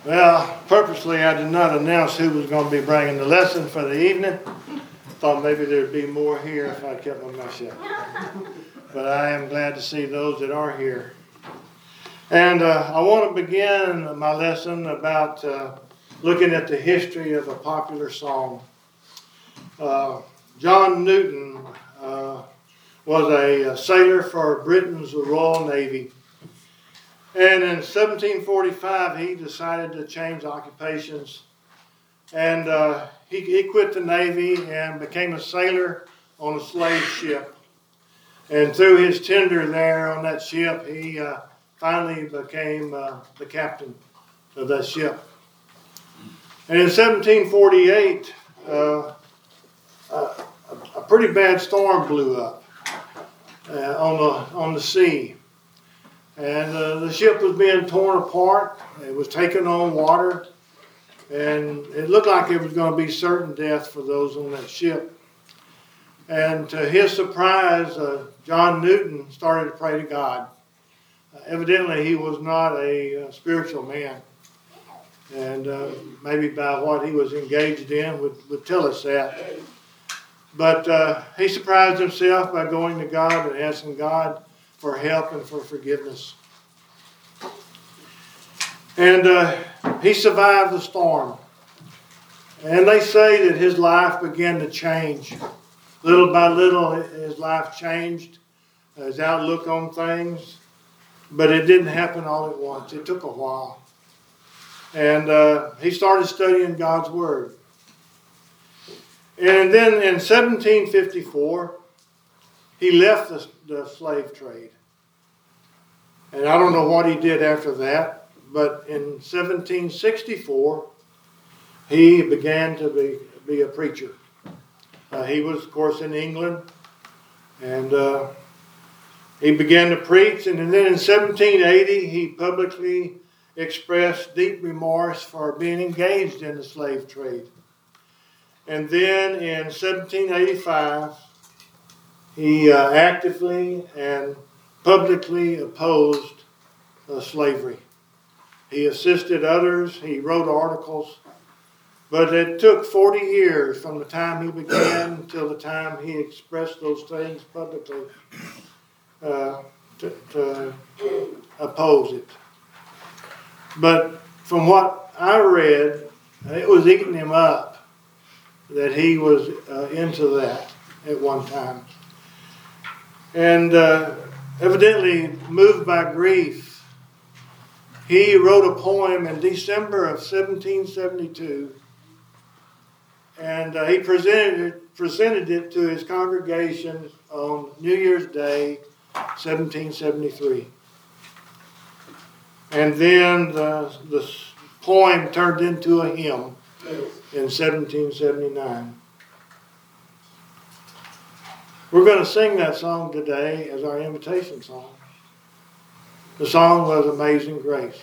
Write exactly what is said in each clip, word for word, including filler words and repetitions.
Well, purposely I did not announce who was going to be bringing the lesson for the evening. Thought maybe there'd be more here if I kept my mouth shut. But I am glad to see those that are here. And uh, I want to begin my lesson about uh, looking at the history of a popular song. Uh, John Newton uh, was a, a sailor for Britain's Royal Navy. And in seventeen forty-five, he decided to change occupations. And uh, he, he quit the Navy and became a sailor on a slave ship. And through his tender there on that ship, he uh, finally became uh, the captain of that ship. And in seventeen forty-eight, uh, a, a pretty bad storm blew up uh, on the on the sea. And uh, the ship was being torn apart. It was taking on water. And it looked like it was going to be certain death for those on that ship. And to his surprise, uh, John Newton started to pray to God. Uh, evidently, he was not a uh, spiritual man. And uh, maybe by what he was engaged in would, would tell us that. But uh, he surprised himself by going to God and asking God for help and for forgiveness. And uh, he survived the storm. And they say that his life began to change. Little by little, his life changed, his outlook on things. But it didn't happen all at once. It took a while. And uh, he started studying God's Word. And then in seventeen fifty-four, he left the, the slave trade. And I don't know what he did after that, but in seventeen sixty-four, he began to be, be a preacher. Uh, he was, of course, in England, and uh, he began to preach. And then in seventeen eighty, he publicly expressed deep remorse for being engaged in the slave trade. And then in seventeen eighty-five, he uh, actively and publicly opposed uh, slavery. He assisted others. He wrote articles. But it took forty years from the time he began until the time he expressed those things publicly uh, to, to oppose it. But from what I read, it was eating him up that he was uh, into that at one time. And uh, evidently moved by grief, he wrote a poem in December of seventeen seventy-two, and uh, he presented it, presented it to his congregation on New Year's Day, seventeen seventy-three. And then the, the poem turned into a hymn in seventeen seventy-nine. We're going to sing that song today as our invitation song. The song was Amazing Grace.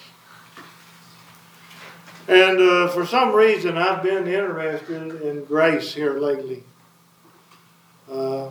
And uh, for some reason, I've been interested in grace here lately. Uh,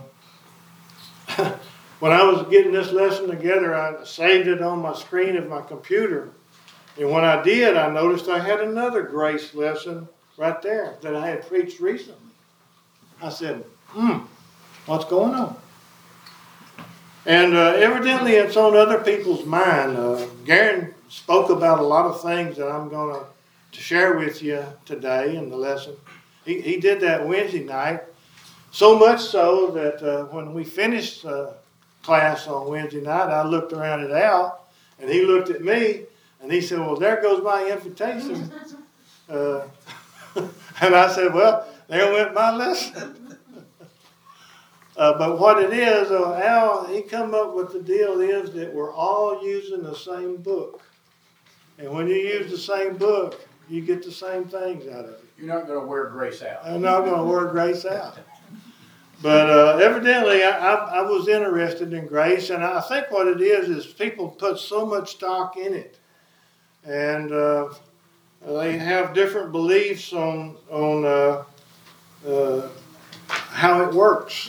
when I was getting this lesson together, I saved it on my screen of my computer. And when I did, I noticed I had another grace lesson right there that I had preached recently. I said, hmm, what's going on? And uh, evidently it's on other people's mind. Uh, Garen spoke about a lot of things that I'm going to to share with you today in the lesson. He, he did that Wednesday night, so much so that uh, when we finished uh, class on Wednesday night, I looked around at Al, and he looked at me, and he said, well, there goes my invitation. Uh, and I said, well, there went my lesson. uh, but what it is, uh, Al, he come up with the deal is that we're all using the same book. And when you use the same book, you get the same things out of it. You're not going to wear grace out. I'm not going to wear grace out. But uh, evidently, I, I, I was interested in grace, and I think what it is is people put so much stock in it, and uh, they have different beliefs on on uh, uh, how it works.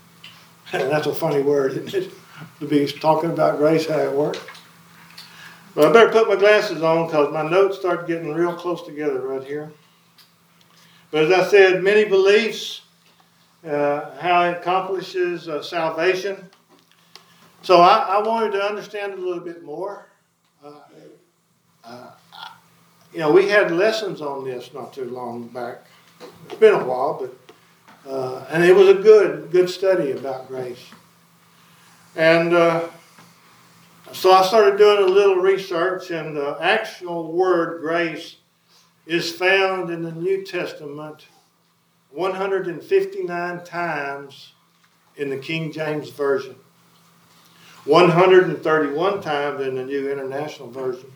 And that's a funny word, isn't it? To be talking about grace, how it works. Well, I better put my glasses on because my notes start getting real close together right here. But as I said, many beliefs, uh, how it accomplishes uh, salvation. So I, I wanted to understand it a little bit more. Uh, uh, you know, we had lessons on this not too long back. It's been a while, but uh, and it was a good, good study about grace. And uh, so I started doing a little research, and the actual word grace is found in the New Testament one hundred fifty-nine times in the King James Version, one hundred thirty-one times in the New International Version.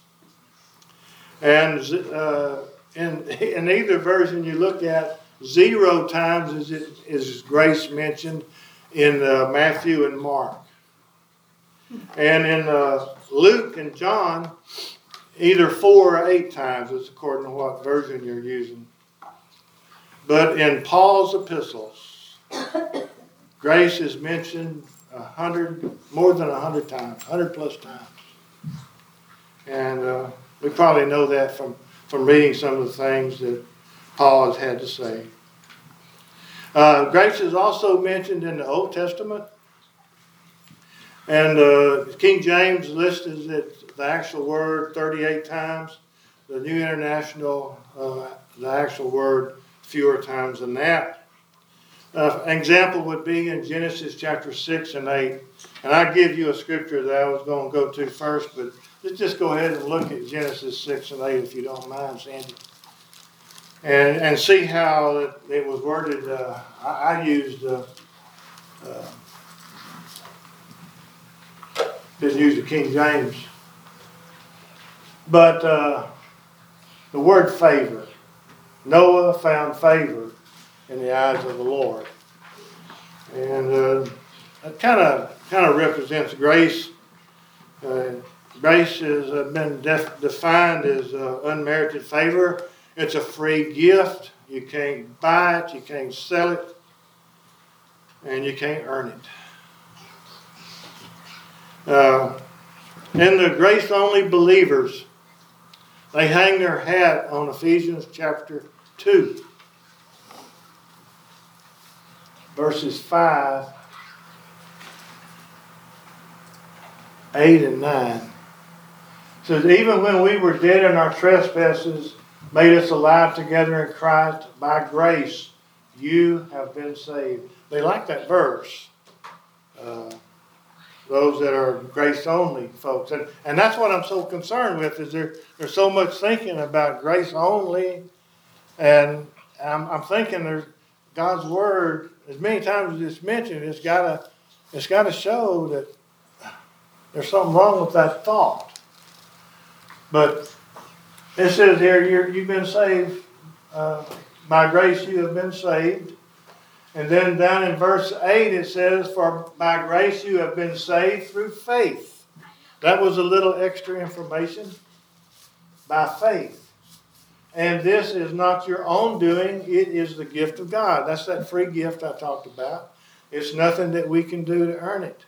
And uh, in, in either version you look at, zero times is, it, is grace mentioned in uh, Matthew and Mark. And in uh, Luke and John, either four or eight times, it's according to what version you're using. But in Paul's epistles, grace is mentioned a hundred, more than a hundred times, hundred plus times. And uh, we probably know that from, from reading some of the things that Paul has had to say. Uh, grace is also mentioned in the Old Testament. And uh, King James listed it, the actual word thirty-eight times. The New International, uh, the actual word fewer times than that. Uh, an example would be in Genesis chapter six and eight. And I give you a scripture that I was going to go to first, but let's just go ahead and look at Genesis six and eight if you don't mind, Sandy. And, and see how it, it was worded. Uh, I, I used... Uh, uh, Didn't use the King James. But uh, the word favor. Noah found favor in the eyes of the Lord. And uh, it kind of kind of represents grace. Uh, grace has uh, been def- defined as uh, unmerited favor. It's a free gift. You can't buy it. You can't sell it. And you can't earn it. Uh, and the grace-only believers, they hang their hat on Ephesians chapter two, verses five, eight, and nine. It says, even when we were dead in our trespasses, made us alive together in Christ. By grace, you have been saved. They like that verse. Uh, Those that are grace-only folks. And, and that's what I'm so concerned with, is there, there's so much thinking about grace-only. And I'm, I'm thinking there's God's Word, as many times as it's mentioned, it's got to it's got to show that there's something wrong with that thought. But it says here, you're, you've been saved. Uh, by grace you have been saved. And then down in verse eight it says, for by grace you have been saved through faith. That was a little extra information. By faith. And this is not your own doing. It is the gift of God. That's that free gift I talked about. It's nothing that we can do to earn it.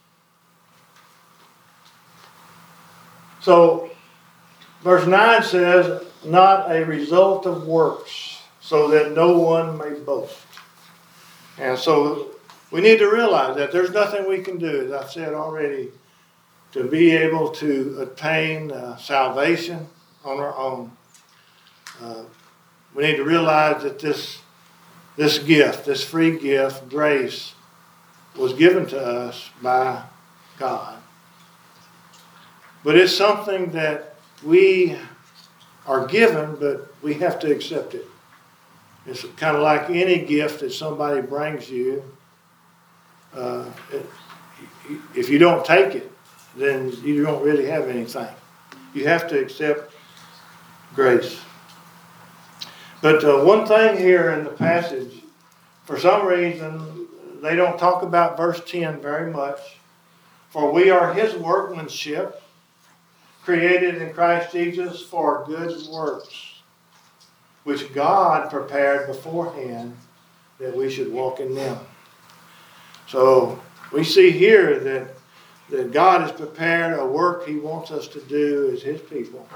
So, verse nine says, not a result of works, so that no one may boast. And so we need to realize that there's nothing we can do, as I've said already, to be able to attain uh, salvation on our own. Uh, we need to realize that this, this gift, this free gift, grace, was given to us by God. But it's something that we are given, but we have to accept it. It's kind of like any gift that somebody brings you. Uh, it, if you don't take it, then you don't really have anything. You have to accept grace. But uh, one thing here in the passage, for some reason, they don't talk about verse ten very much. For we are his workmanship, created in Christ Jesus for good works, which God prepared beforehand that we should walk in them. So we see here that that God has prepared a work He wants us to do as His people.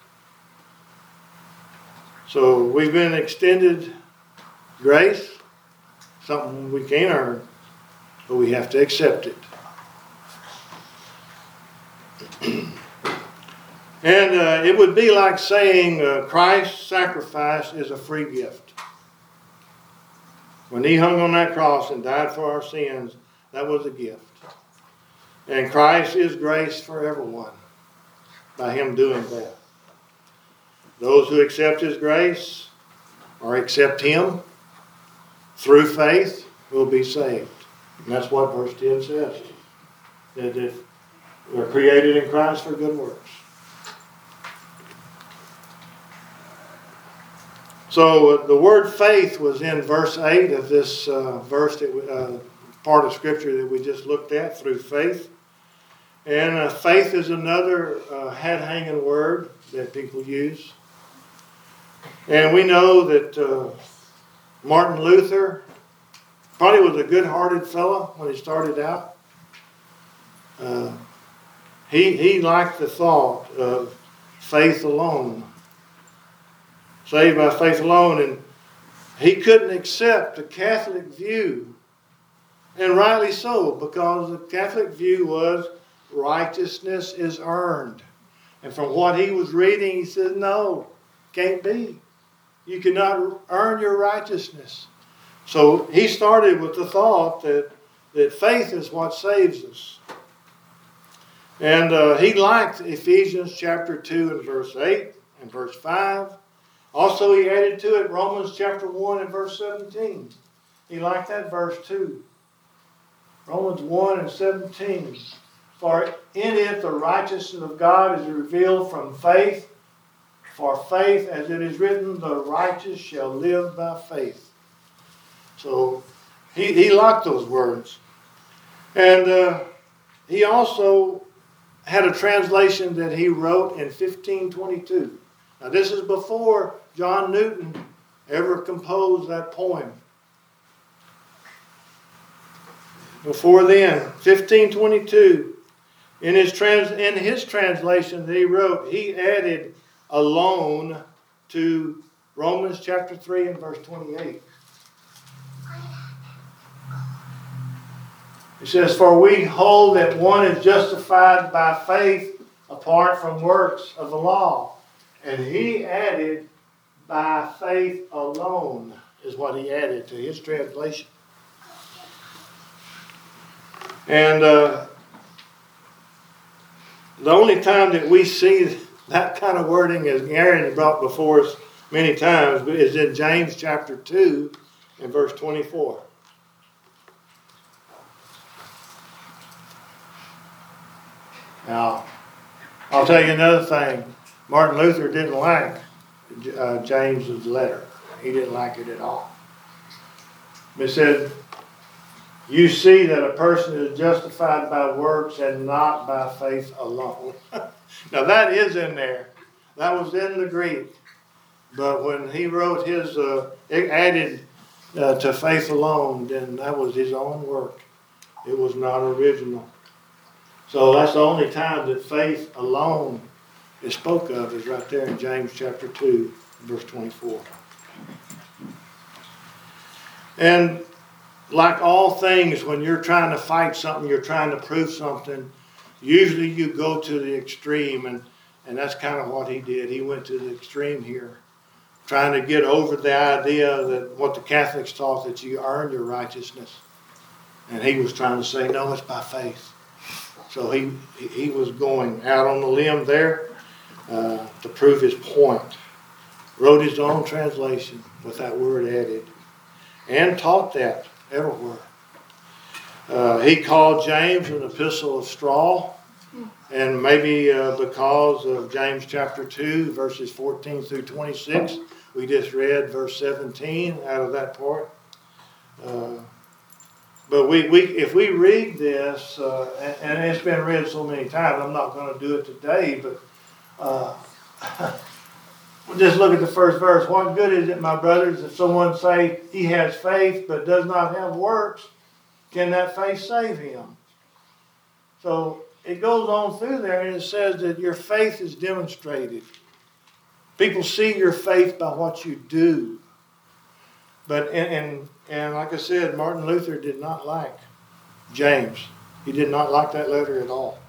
So we've been extended grace, something we can't earn, but we have to accept it. And uh, it would be like saying uh, Christ's sacrifice is a free gift. When He hung on that cross and died for our sins, that was a gift. And Christ is grace for everyone by Him doing that. Those who accept His grace or accept Him through faith will be saved. And that's what verse ten says. That if we're created in Christ for good works. So uh, the word faith was in verse eight of this uh, verse, that we, uh, part of Scripture that we just looked at, through faith. And uh, faith is another uh, head-hanging word that people use. And we know that uh, Martin Luther probably was a good-hearted fellow when he started out. Uh, he, he liked the thought of faith alone. Saved by faith alone. And he couldn't accept the Catholic view. And rightly so, because the Catholic view was righteousness is earned. And from what he was reading, he said, no, can't be. You cannot earn your righteousness. So he started with the thought that, that faith is what saves us. And uh, he liked Ephesians chapter two and verse eight and verse five. Also he added to it Romans chapter one and verse seventeen. He liked that verse too. Romans one and seventeen. For in it the righteousness of God is revealed from faith. For faith, as it is written, the righteous shall live by faith. So he, he liked those words. And uh, he also had a translation that he wrote in fifteen twenty-two. Now this is before John Newton ever composed that poem. Before then, fifteen twenty-two, in his, trans, in his translation that he wrote, he added alone to Romans chapter three and verse twenty-eight. It says, for we hold that one is justified by faith apart from works of the law. And he added, by faith alone, is what he added to his translation. And uh, the only time that we see that kind of wording, as Aaron brought before us many times, is in James chapter two and verse twenty-four. Now, I'll tell you another thing. Martin Luther didn't like uh, James's letter. He didn't like it at all. It said, you see that a person is justified by works and not by faith alone. Now that is in there. That was in the Greek. But when he wrote his, uh, it added uh, to faith alone, then that was his own work. It was not original. So that's the only time that faith alone is spoke of, is right there in James chapter two, verse twenty-four. And like all things, when you're trying to fight something, you're trying to prove something, usually you go to the extreme, and, and that's kind of what he did. He went to the extreme here, trying to get over the idea that what the Catholics taught, that you earn your righteousness. And he was trying to say, no, it's by faith. So he, he was going out on the limb there uh, to prove his point. Wrote his own translation with that word added, and taught that everywhere. Uh, he called James an epistle of straw, and maybe uh, because of James chapter two, verses fourteen through twenty-six, we just read verse seventeen out of that part. Uh, but we, we, if we read this, uh, and, and it's been read so many times, I'm not going to do it today, but uh, we'll just look at the first verse. What good is it, my brothers, if someone say he has faith but does not have works? Can that faith save him? So it goes on through there and it says that your faith is demonstrated. People see your faith by what you do. But, and, and, and like I said, Martin Luther did not like James. He did not like that letter at all.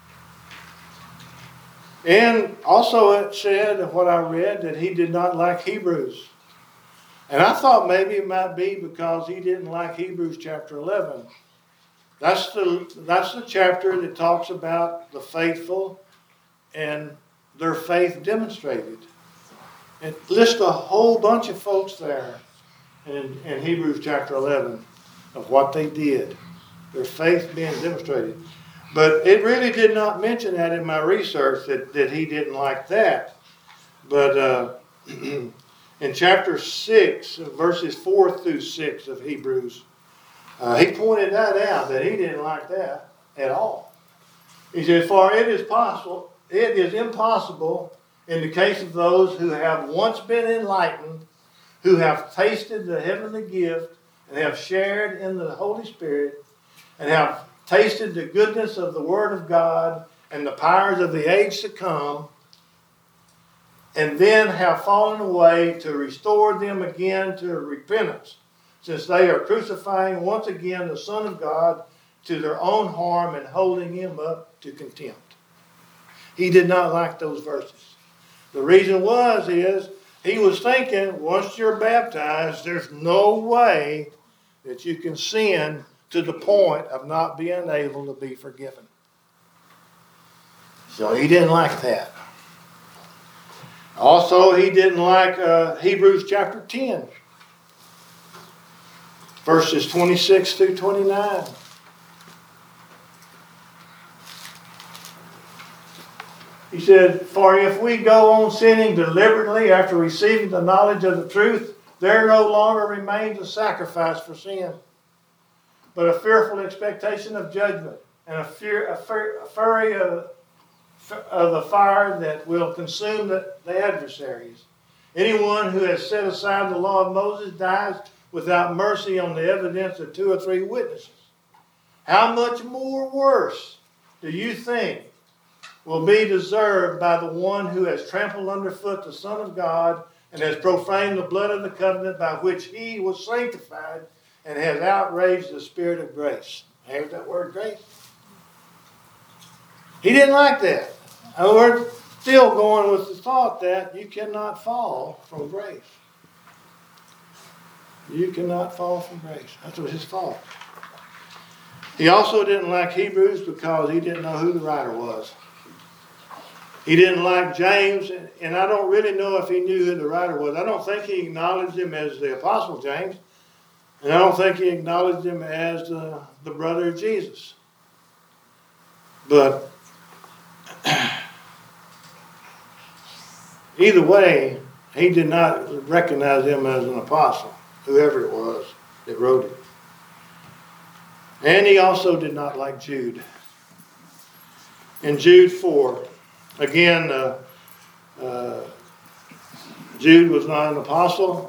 And also it said, what I read, that he did not like Hebrews. And I thought maybe it might be because he didn't like Hebrews chapter eleven. That's the, that's the chapter that talks about the faithful and their faith demonstrated. It lists a whole bunch of folks there in, in Hebrews chapter eleven of what they did. Their faith being demonstrated. But it really did not mention that in my research, that, that he didn't like that. But uh, in chapter six, verses four through six of Hebrews, uh, he pointed that out, that he didn't like that at all. He said, for it is possible, it is impossible in the case of those who have once been enlightened, who have tasted the heavenly gift, and have shared in the Holy Spirit, and have tasted the goodness of the Word of God and the powers of the age to come, and then have fallen away, to restore them again to repentance, since they are crucifying once again the Son of God to their own harm and holding him up to contempt. He did not like those verses. The reason was is he was thinking, once you're baptized, there's no way that you can sin to the point of not being able to be forgiven. So he didn't like that. Also, he didn't like uh, Hebrews chapter ten, verses twenty-six through twenty-nine. He said, for if we go on sinning deliberately after receiving the knowledge of the truth, there no longer remains a sacrifice for sin, but a fearful expectation of judgment, and a, fear, a, fear, a fury of, of the fire that will consume the, the adversaries. Anyone who has set aside the law of Moses dies without mercy on the evidence of two or three witnesses. How much more worse do you think will be deserved by the one who has trampled underfoot the Son of God and has profaned the blood of the covenant by which he was sanctified, and has outraged the Spirit of grace? There's that word, grace. He didn't like that. And we're still going with the thought that you cannot fall from grace. You cannot fall from grace. That's what his thought. He also didn't like Hebrews because he didn't know who the writer was. He didn't like James, and I don't really know if he knew who the writer was. I don't think he acknowledged him as the Apostle James. And I don't think he acknowledged him as the, the brother of Jesus. But either way, he did not recognize him as an apostle, whoever it was that wrote it. And he also did not like Jude. In Jude four, again, uh, uh, Jude was not an apostle.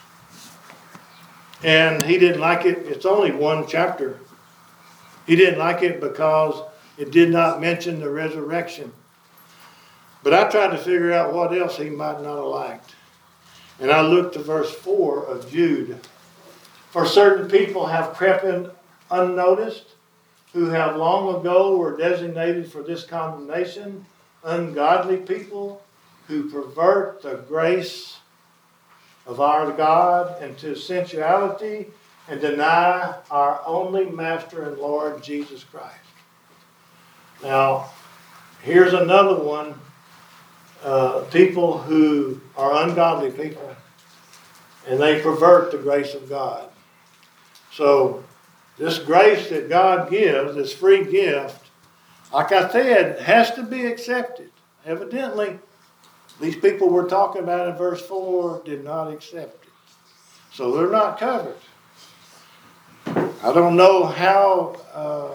And he didn't like it. It's only one chapter. He didn't like it because it did not mention the resurrection. But I tried to figure out what else he might not have liked. And I looked to verse four of Jude. For certain people have crept in unnoticed, who have long ago were designated for this condemnation, ungodly people who pervert the grace of our God into sensuality and deny our only Master and Lord Jesus Christ. Now, here's another one. Uh, people who are ungodly people, and they pervert the grace of God. So, this grace that God gives, this free gift, like I said, has to be accepted. Evidently, these people we're talking about in verse four did not accept it. So they're not covered. I don't know how uh,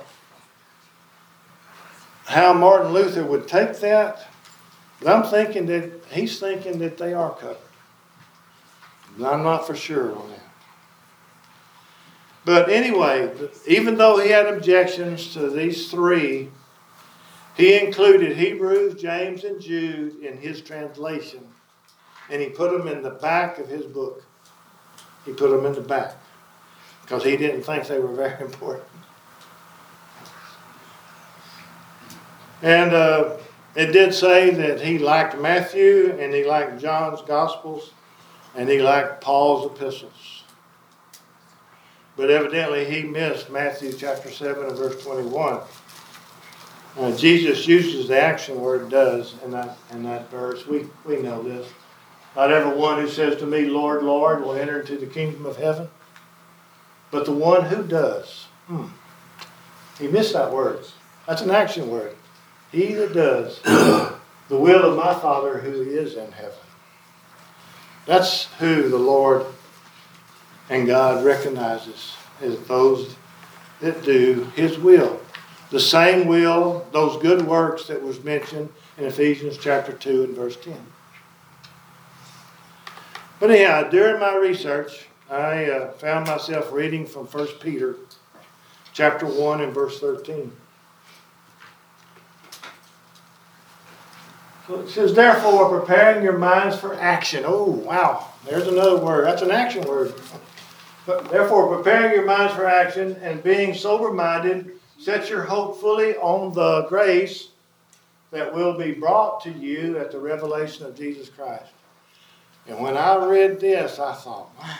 how Martin Luther would take that, but I'm thinking that he's thinking that they are covered. But I'm not for sure on that. But anyway, even though he had objections to these three, he included Hebrews, James, and Jude in his translation. And he put them in the back of his book. He put them in the back. Because he didn't think they were very important. And uh, it did say that he liked Matthew, and he liked John's Gospels, and he liked Paul's epistles. But evidently he missed Matthew chapter seven and verse twenty-one. Uh, Jesus uses the action word does in that, in that verse. We, we know this. Not everyone who says to me, Lord, Lord, will enter into the kingdom of heaven, but the one who does. Hmm. He missed that word. That's an action word. He that does the will of my Father who is in heaven. That's who the Lord and God recognizes as those that do his will. The same will, those good works that was mentioned in Ephesians chapter two and verse ten. But anyhow, during my research, I uh, found myself reading from First Peter chapter one and verse thirteen. So it says, therefore, preparing your minds for action. Oh, wow. There's another word. That's an action word. But therefore, preparing your minds for action and being sober-minded, set your hope fully on the grace that will be brought to you at the revelation of Jesus Christ. And when I read this, I thought, wow.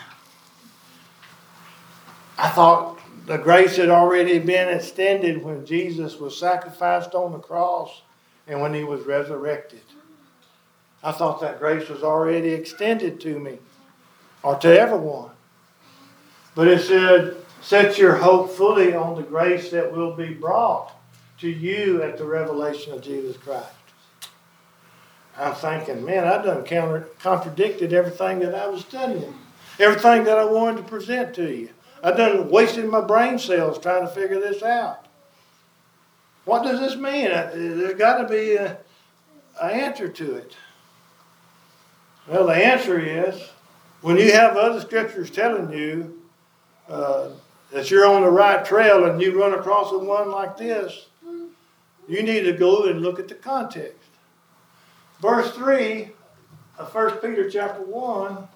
I thought the grace had already been extended when Jesus was sacrificed on the cross and when he was resurrected. I thought that grace was already extended to me or to everyone. But it said, set your hope fully on the grace that will be brought to you at the revelation of Jesus Christ. I'm thinking, man, I done counter, contradicted everything that I was studying. Everything that I wanted to present to you. I done wasted my brain cells trying to figure this out. What does this mean? There's got to be an answer to it. Well, the answer is, when you have other scriptures telling you uh, that you're on the right trail and you run across one like this, you need to go and look at the context. Verse three of First Peter chapter one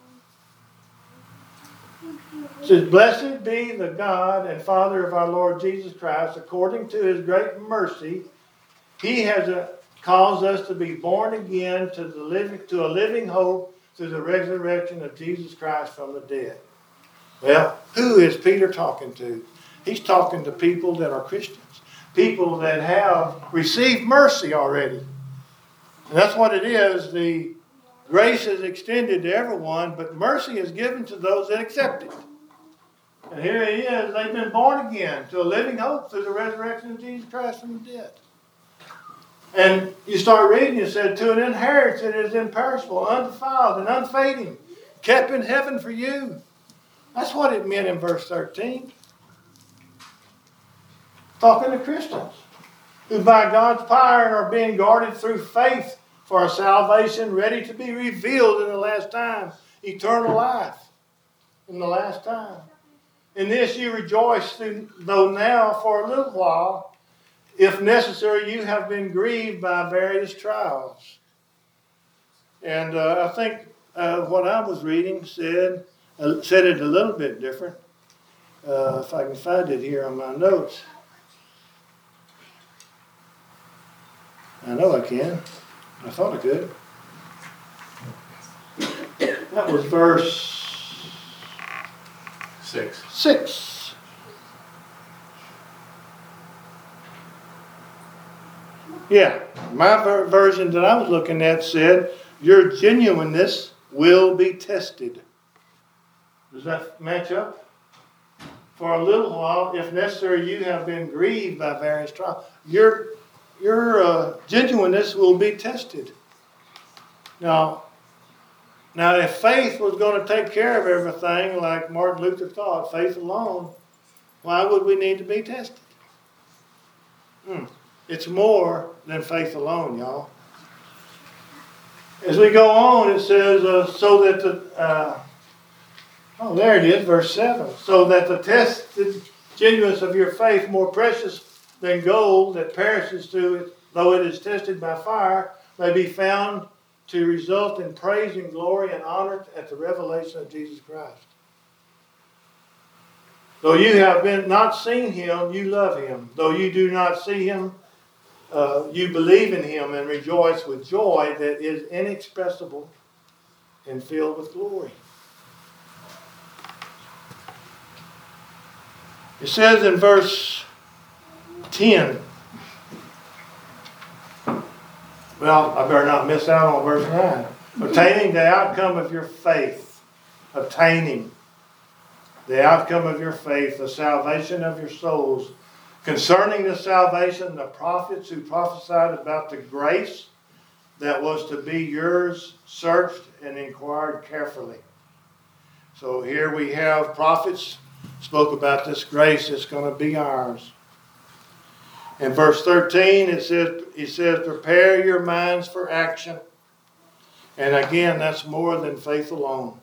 says, blessed be the God and Father of our Lord Jesus Christ, according to his great mercy, he has uh, caused us to be born again to, the living, to a living hope through the resurrection of Jesus Christ from the dead. Well, who is Peter talking to? He's talking to people that are Christians, people that have received mercy already. And that's what it is. The grace is extended to everyone, but mercy is given to those that accept it. And here it is. They've been born again to a living hope through the resurrection of Jesus Christ from the dead. And you start reading, it said, to an inheritance that is imperishable, undefiled, and unfading, kept in heaven for you. That's what it meant in verse thirteen. Talking to Christians who by God's power are being guarded through faith for a salvation ready to be revealed in the last time. Eternal life in the last time. In this you rejoice, though now for a little while, if necessary, you have been grieved by various trials. And uh, I think uh, what I was reading said, uh, said it a little bit different. Uh, if I can find it here on my notes. I know I can. I thought I could. That was verse six. Six. Yeah, my ver- version that I was looking at said, your genuineness will be tested. Does that match up? For a little while, if necessary, you have been grieved by various trials. Your, your uh, genuineness will be tested. Now, now, if faith was going to take care of everything like Martin Luther thought, faith alone, why would we need to be tested? Hmm. It's more than faith alone, y'all. As we go on, it says, uh, so that the, uh, Oh, there it is, verse seven. So that the tested genuineness of your faith, more precious than gold that perishes through it, though it is tested by fire, may be found to result in praise and glory and honor at the revelation of Jesus Christ. Though you have been not seen him, you love him. Though you do not see him, uh, you believe in him and rejoice with joy that is inexpressible and filled with glory. It says in verse ten, well, I better not miss out on verse nine. Obtaining the outcome of your faith. Obtaining the outcome of your faith, the salvation of your souls. Concerning the salvation, the prophets who prophesied about the grace that was to be yours searched and inquired carefully. So here we have prophets spoke about this grace that's going to be ours. In verse thirteen, it says, he says, prepare your minds for action. And again, that's more than faith alone.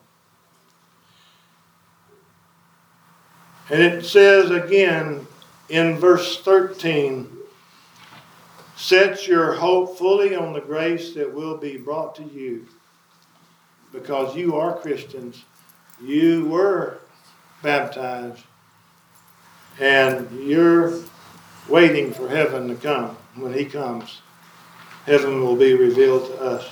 And it says again in verse thirteen, set your hope fully on the grace that will be brought to you. Because you are Christians. You were baptized. And you're waiting for heaven to come. When he comes, heaven will be revealed to us.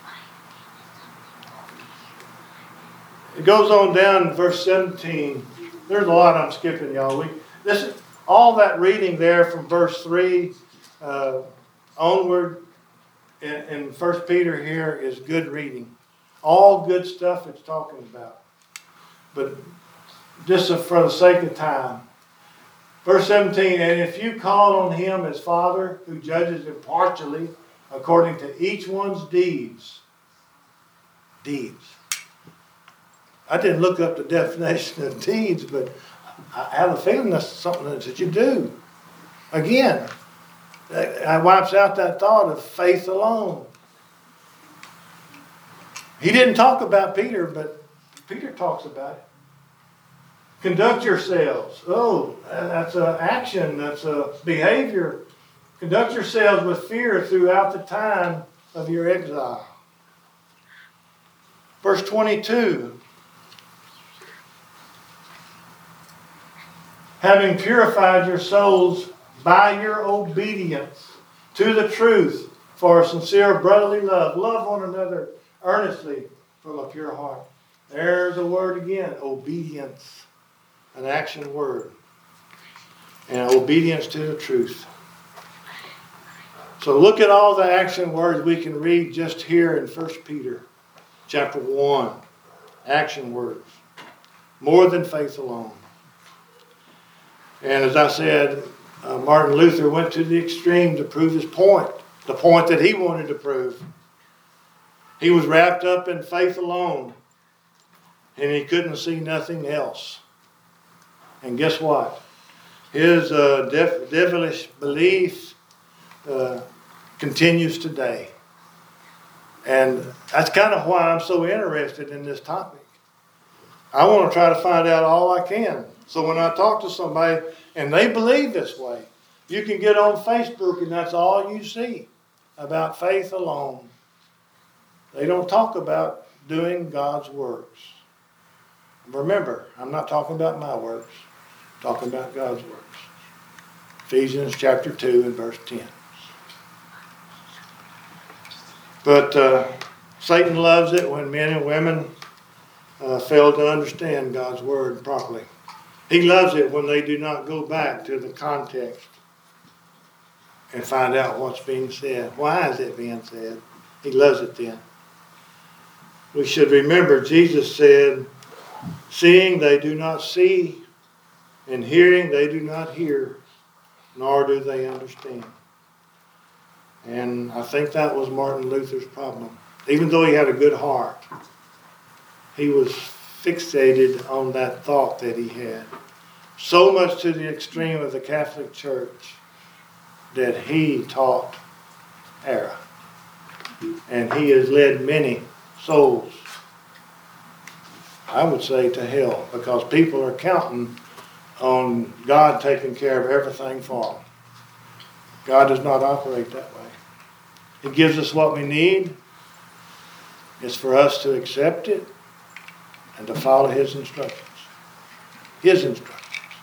It goes on down in verse seventeen. There's a lot I'm skipping, y'all. We, this is all that reading there from verse three uh, onward in, in First Peter here is good reading. All good stuff it's talking about. But just for the sake of time. Verse seventeen, and if you call on him as Father, who judges impartially according to each one's deeds. Deeds. I didn't look up the definition of deeds, but I have a feeling that's something that you do. Again, it wipes out that thought of faith alone. He didn't talk about Peter, but Peter talks about it. Conduct yourselves. Oh, that's an action. That's a behavior. Conduct yourselves with fear throughout the time of your exile. Verse twenty-two. Having purified your souls by your obedience to the truth for a sincere brotherly love. Love one another earnestly from a pure heart. There's a word again. Obedience. An action word. And obedience to the truth. So look at all the action words we can read just here in First Peter chapter one. Action words. More than faith alone. And as I said, uh, Martin Luther went to the extreme to prove his point. The point that he wanted to prove. He was wrapped up in faith alone. And he couldn't see nothing else. And guess what? His uh, def- devilish belief uh, continues today. And that's kind of why I'm so interested in this topic. I want to try to find out all I can. So when I talk to somebody and they believe this way, you can get on Facebook and that's all you see about faith alone. They don't talk about doing God's works. Remember, I'm not talking about my works. I'm talking about God's works. Ephesians chapter two and verse ten. But uh, Satan loves it when men and women uh, fail to understand God's word properly. He loves it when they do not go back to the context and find out what's being said. Why is it being said? He loves it then. We should remember Jesus said, seeing they do not see, and hearing they do not hear, nor do they understand. And I think that was Martin Luther's problem. Even though he had a good heart, he was fixated on that thought that he had. So much to the extreme of the Catholic Church that he taught error. And he has led many souls I would say to hell, because people are counting on God taking care of everything for them. God does not operate that way. He gives us what we need. It's for us to accept it and to follow His instructions. His instructions.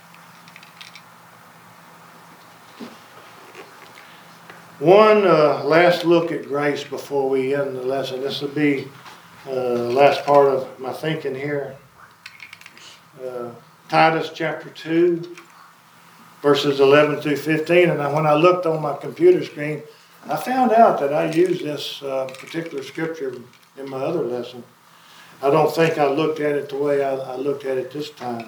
One uh, last look at grace before we end the lesson. This will be uh, the last part of my thinking here. Uh, Titus chapter two, verses eleven through fifteen. And when I looked on my computer screen, I found out that I used this uh, particular scripture in my other lesson. I don't think I looked at it the way I, I looked at it this time.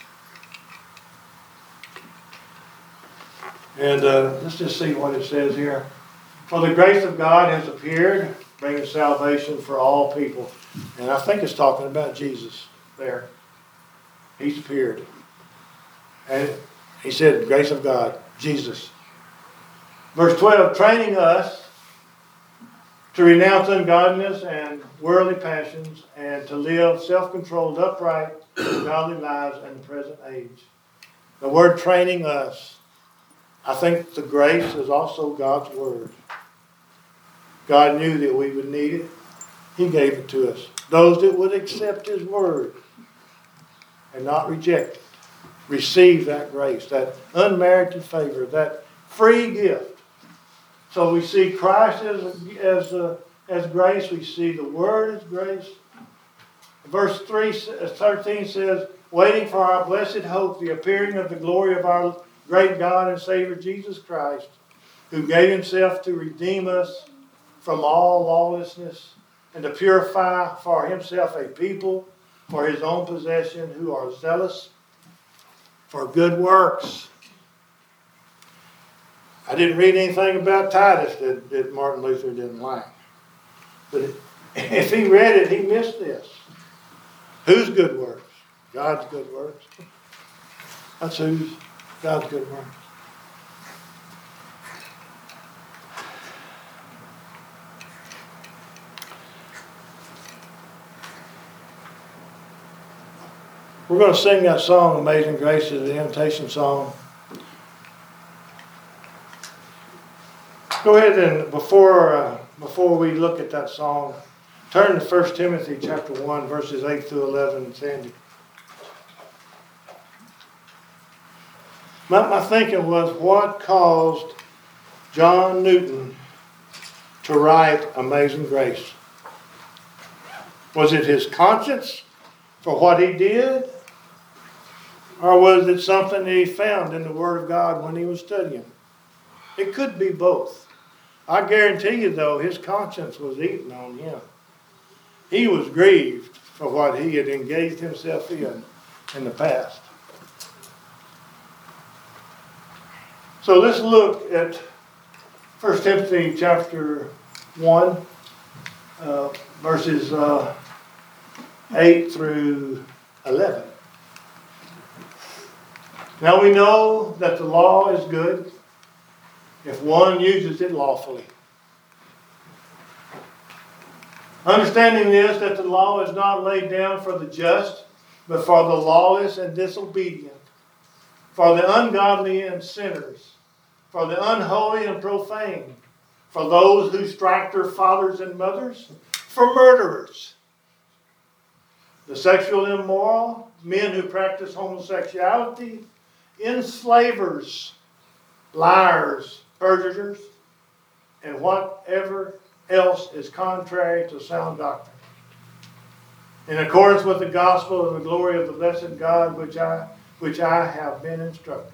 And uh, let's just see what it says here. For the grace of God has appeared, bringing salvation for all people. And I think it's talking about Jesus there. He's appeared. And he said, grace of God, Jesus. Verse twelve, training us to renounce ungodliness and worldly passions and to live self-controlled, upright, godly lives in the present age. The word training us. I think the grace is also God's word. God knew that we would need it. He gave it to us. Those that would accept His word and not reject it, receive that grace, that unmerited favor, that free gift. So we see Christ as, as, uh, as grace. We see the word as grace. Verse three, thirteen says, waiting for our blessed hope, the appearing of the glory of our great God and Savior Jesus Christ, who gave Himself to redeem us from all lawlessness and to purify for Himself a people for His own possession who are zealous for good works. I didn't read anything about Titus that, that Martin Luther didn't like. But if he read it, he missed this. Whose good works? God's good works. That's whose God's good works. We're going to sing that song, Amazing Grace, is the invitation song. Go ahead and, before, uh, before we look at that song, turn to First Timothy chapter one, verses eight through eleven, Sandy. My, my thinking was, what caused John Newton to write Amazing Grace? Was it his conscience for what he did? Or was it something that he found in the Word of God when he was studying? It could be both. I guarantee you, though, his conscience was eating on him. He was grieved for what he had engaged himself in in the past. So let's look at First Timothy chapter one, uh, verses uh, eight through eleven. Now we know that the law is good if one uses it lawfully. Understanding this, that the law is not laid down for the just, but for the lawless and disobedient, for the ungodly and sinners, for the unholy and profane, for those who strike their fathers and mothers, for murderers, the sexual immoral, men who practice homosexuality, enslavers, liars, perjurers, and whatever else is contrary to sound doctrine, in accordance with the gospel of the glory of the blessed God, which I which I have been instructed.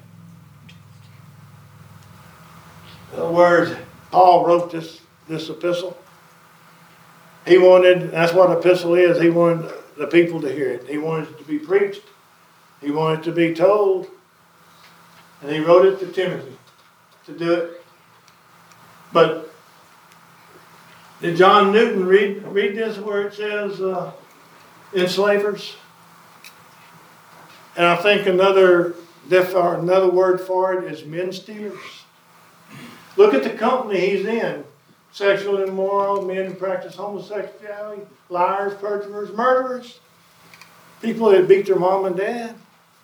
In other words, Paul wrote this, this epistle. He wanted, that's what an epistle is, he wanted the people to hear it. He wanted it to be preached. He wanted it to be told. And he wrote it to Timothy to do it. But did John Newton read read this where it says uh, enslavers? And I think another or another word for it is men stealers. Look at the company he's in. Sexual immoral, men who practice homosexuality, liars, perjurers, murderers. People that beat their mom and dad.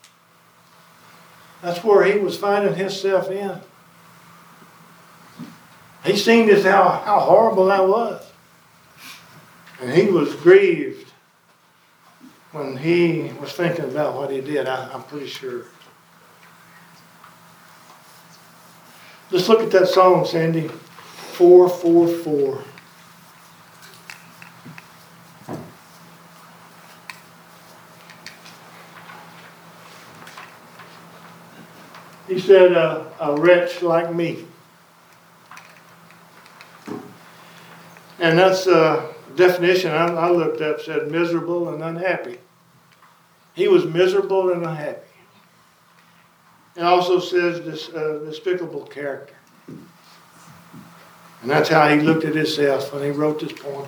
That's where he was finding himself in. He seen this, how, how horrible that was. And he was grieved when he was thinking about what he did, I, I'm pretty sure. Let's look at that song, Sandy. four four four. He said, uh, a wretch like me. And that's the definition I, I looked up, said miserable and unhappy. He was miserable and unhappy. It also says this uh, despicable character. And that's how he looked at himself when he wrote this poem.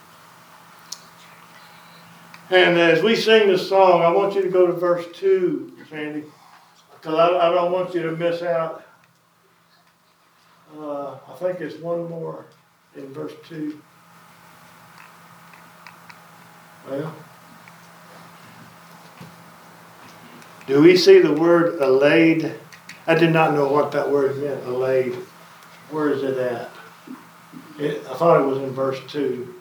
And as we sing this song, I want you to go to verse two, Sandy. Because I, I don't want you to miss out. Uh, I think it's one more in verse two. Well, do we see the word allayed? I did not know what that word meant, allayed. Where is it at? It, I thought it was in verse two.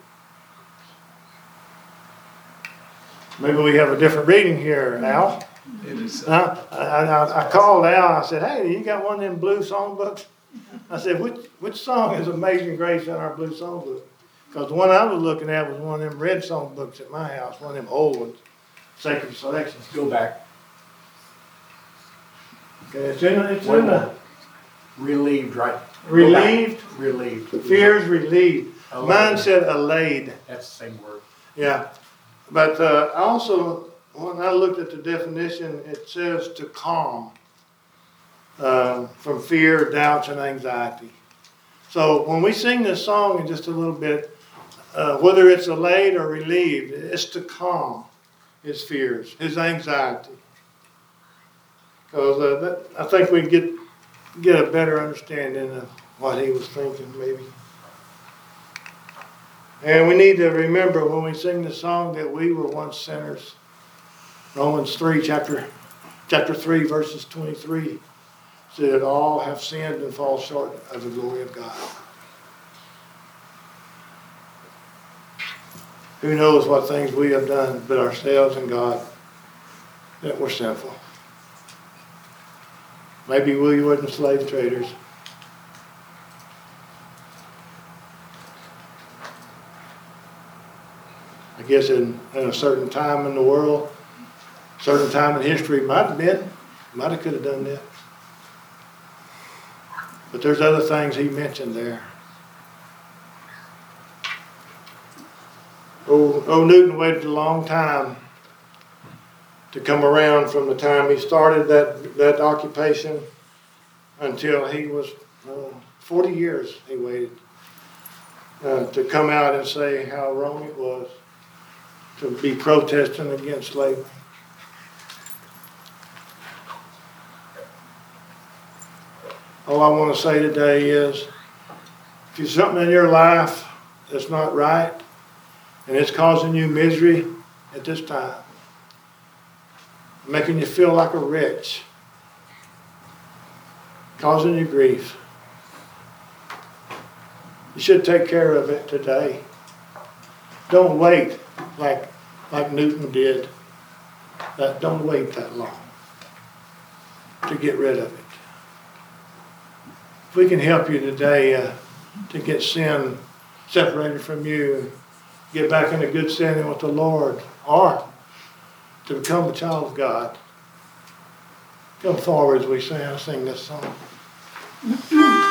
Maybe we have a different reading here, Al. It is. Uh, I, I, I called Al. I said, "Hey, you got one of them blue songbooks?" I said, "Which which song is Amazing Grace in our blue songbook?" Because the one I was looking at was one of them red songbooks at my house, one of them old ones, Sacred Selections. Go back. Okay, it's in it's One in the Relieved, right? Go relieved. back. Relieved. Fears relieved. Allayed. Mine said allayed. That's the same word. Yeah, but uh, also when I looked at the definition, it says to calm uh, from fear, doubts, and anxiety. So when we sing this song in just a little bit, uh, whether it's allayed or relieved, it's to calm his fears, his anxiety. Because uh, that, I think we get get a better understanding of what he was thinking, maybe. And we need to remember when we sing the song that we were once sinners. Romans three, chapter chapter three, verses twenty-three, said that all have sinned and fall short of the glory of God. Who knows what things we have done but ourselves and God that were sinful. Maybe we weren't slave traders. I guess in, in a certain time in the world, certain time in history, might have been, might have could have done that. But there's other things he mentioned there. Oh, oh, Newton waited a long time to come around from the time he started that, that occupation until he was uh, forty years he waited uh, to come out and say how wrong it was to be protesting against slavery. All I want to say today is, if there's something in your life that's not right and it's causing you misery at this time, making you feel like a wretch, causing you grief, you should take care of it today. Don't wait like like Newton did. That, don't wait that long to get rid of it. If we can help you today uh, to get sin separated from you, get back into good standing with the Lord, or to become a child of God, come forward as we sing, sing this song.